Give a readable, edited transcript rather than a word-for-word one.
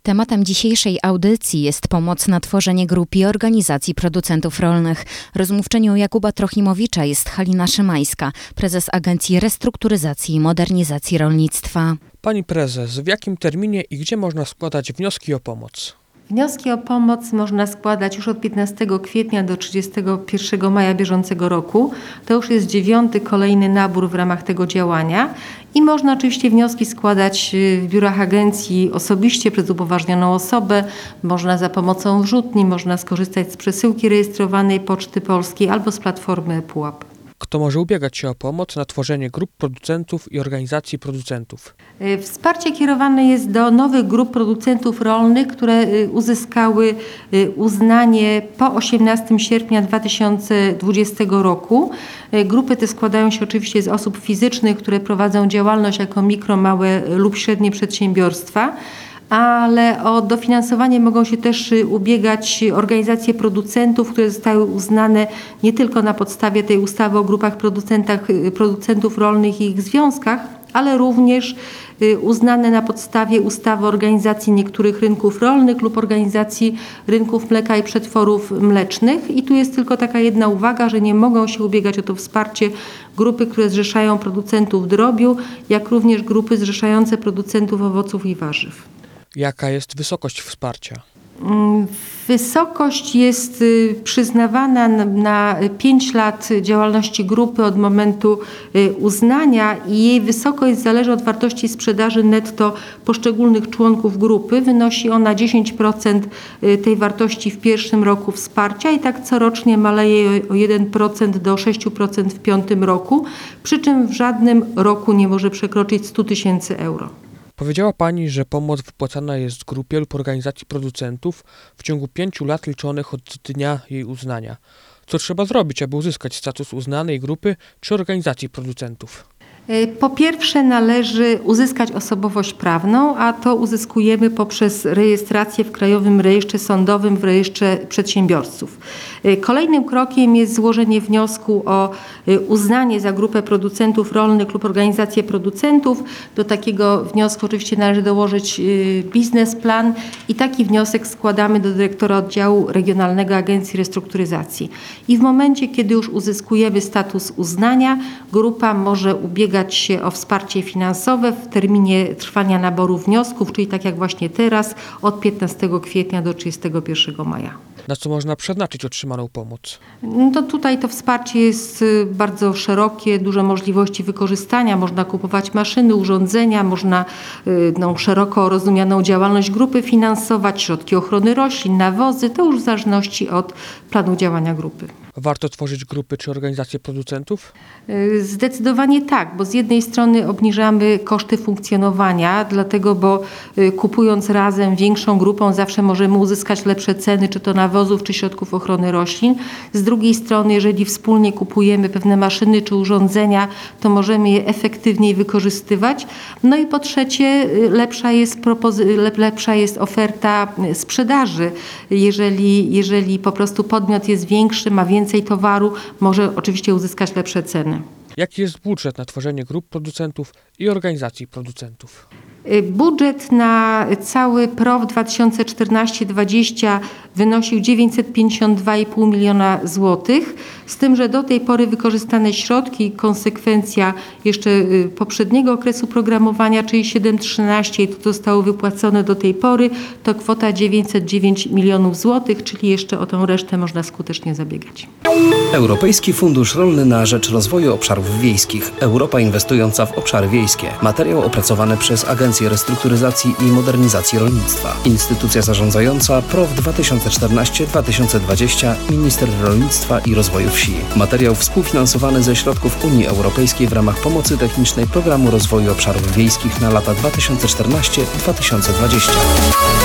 Tematem dzisiejszej audycji jest pomoc na tworzenie grup i organizacji producentów rolnych. Rozmówczynią Jakuba Trochimowicza jest Halina Szymańska, prezes Agencji Restrukturyzacji i Modernizacji Rolnictwa. Pani prezes, w jakim terminie i gdzie można składać wnioski o pomoc? Wnioski o pomoc można składać już od 15 kwietnia do 31 maja bieżącego roku. To już jest 9. kolejny nabór w ramach tego działania. I można oczywiście wnioski składać w biurach agencji osobiście przez upoważnioną osobę. Można za pomocą wrzutni, można skorzystać z przesyłki rejestrowanej Poczty Polskiej albo z platformy ePUAP. Kto może ubiegać się o pomoc na tworzenie grup producentów i organizacji producentów? Wsparcie kierowane jest do nowych grup producentów rolnych, które uzyskały uznanie po 18 sierpnia 2020 roku. Grupy te składają się oczywiście z osób fizycznych, które prowadzą działalność jako mikro, małe lub średnie przedsiębiorstwa. Ale o dofinansowanie mogą się też ubiegać organizacje producentów, które zostały uznane nie tylko na podstawie tej ustawy o grupach producentów rolnych i ich związkach, ale również uznane na podstawie ustawy o organizacji niektórych rynków rolnych lub organizacji rynków mleka i przetworów mlecznych. I tu jest tylko taka jedna uwaga, że nie mogą się ubiegać o to wsparcie grupy, które zrzeszają producentów drobiu, jak również grupy zrzeszające producentów owoców i warzyw. Jaka jest wysokość wsparcia? Wysokość jest przyznawana na 5 lat działalności grupy od momentu uznania i jej wysokość zależy od wartości sprzedaży netto poszczególnych członków grupy. Wynosi ona 10% tej wartości w pierwszym roku wsparcia i tak corocznie maleje o 1% do 6% w 5. roku, przy czym w żadnym roku nie może przekroczyć 100 000 euro. Powiedziała Pani, że pomoc wypłacana jest grupie lub organizacji producentów w ciągu 5 lat liczonych od dnia jej uznania. Co trzeba zrobić, aby uzyskać status uznanej grupy czy organizacji producentów? Po pierwsze należy uzyskać osobowość prawną, a to uzyskujemy poprzez rejestrację w Krajowym Rejestrze Sądowym w Rejestrze Przedsiębiorców. Kolejnym krokiem jest złożenie wniosku o uznanie za grupę producentów rolnych lub organizację producentów. Do takiego wniosku oczywiście należy dołożyć biznesplan i taki wniosek składamy do dyrektora oddziału regionalnego Agencji Restrukturyzacji. I w momencie, kiedy już uzyskujemy status uznania, grupa może ubiegać się o wsparcie finansowe w terminie trwania naboru wniosków, czyli tak jak właśnie teraz, od 15 kwietnia do 31 maja. Na co można przeznaczyć otrzymaną pomoc? To tutaj to wsparcie jest bardzo szerokie, duże możliwości wykorzystania. Można kupować maszyny, urządzenia, można szeroko rozumianą działalność grupy finansować, środki ochrony roślin, nawozy. To już w zależności od planu działania grupy. Warto tworzyć grupy czy organizacje producentów? Zdecydowanie tak, bo z jednej strony obniżamy koszty funkcjonowania, dlatego, bo kupując razem większą grupą zawsze możemy uzyskać lepsze ceny, czy to nawozów, czy środków ochrony roślin. Z drugiej strony, jeżeli wspólnie kupujemy pewne maszyny czy urządzenia, to możemy je efektywniej wykorzystywać. No i po trzecie, lepsza jest oferta sprzedaży. Jeżeli po prostu podmiot jest większy, ma więcej towaru, może oczywiście uzyskać lepsze ceny. Jaki jest budżet na tworzenie grup producentów i organizacji producentów? Budżet na cały PROW 2014-2020 wynosił 952,5 miliona złotych, z tym, że do tej pory wykorzystane środki, konsekwencja jeszcze poprzedniego okresu programowania, czyli 7-13, to zostało wypłacone do tej pory, to kwota 909 milionów złotych, czyli jeszcze o tą resztę można skutecznie zabiegać. Europejski Fundusz Rolny na rzecz Rozwoju Obszarów Wiejskich. Europa inwestująca w obszary wiejskie. Materiał opracowany przez Agencję Restrukturyzacji i Modernizacji Rolnictwa. Instytucja zarządzająca PROW 2014-2020, Minister Rolnictwa i Rozwoju Wsi. Materiał współfinansowany ze środków Unii Europejskiej w ramach pomocy technicznej Programu Rozwoju Obszarów Wiejskich na lata 2014-2020.